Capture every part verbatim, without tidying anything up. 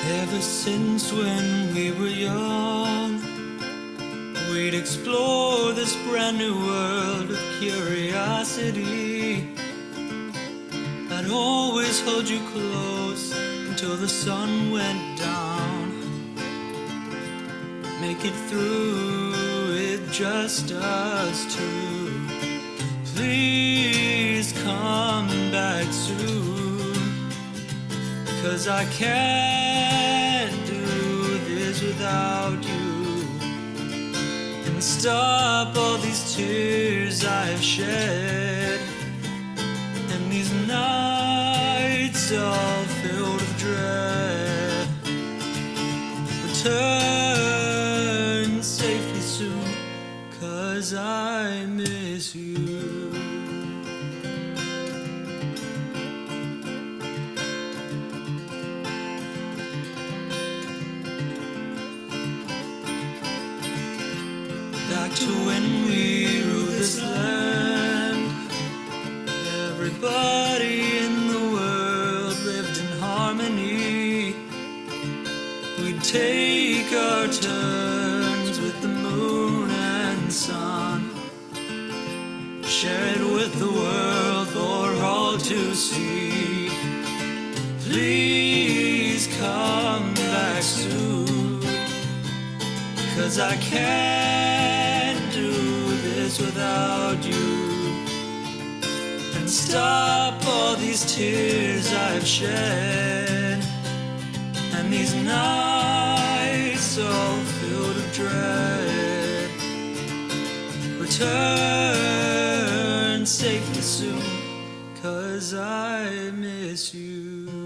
Ever since when we were young, we'd explore this brand new world of curiosity. I'd always hold you close until the sun went down. Make it through with just us two. Please come back soon, 'cause I can't do this without you. And stop all these tears I've shed, and these nights all filled with dread. Return safely soon, 'cause I miss you. Back to when we ruled this land, everybody in the world lived in harmony. We'd take our turns with the moon and sun, share it with the world for all to see. Please come back soon, 'cause I can't do this without you. And stop all these tears I've shed, and these nights all filled with dread. Return safely soon, 'cause I miss you.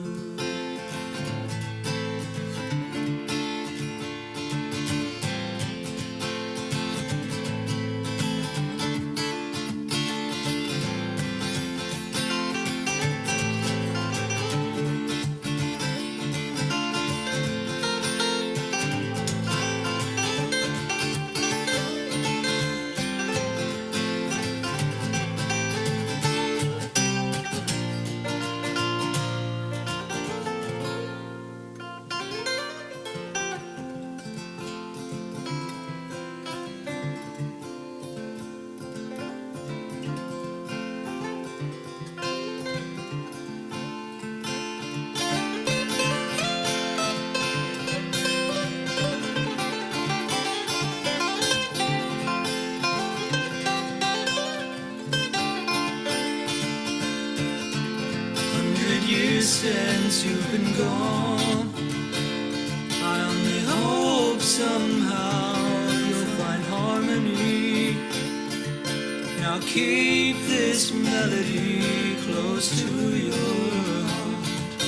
Years since you've been gone, I only hope somehow you'll find harmony. Now keep this melody close to your heart.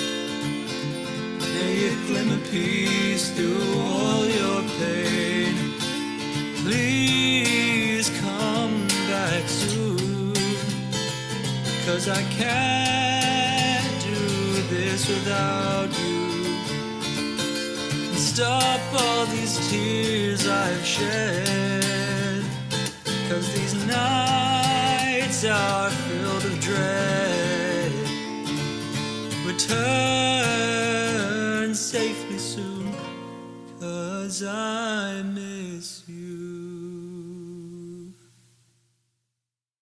May it glimmer peace through all your pain. Please come back soon, 'cause I can't do this without you. And stop all these tears I've shed, 'cause these nights are filled with dread. Return safely soon, 'cause I miss you.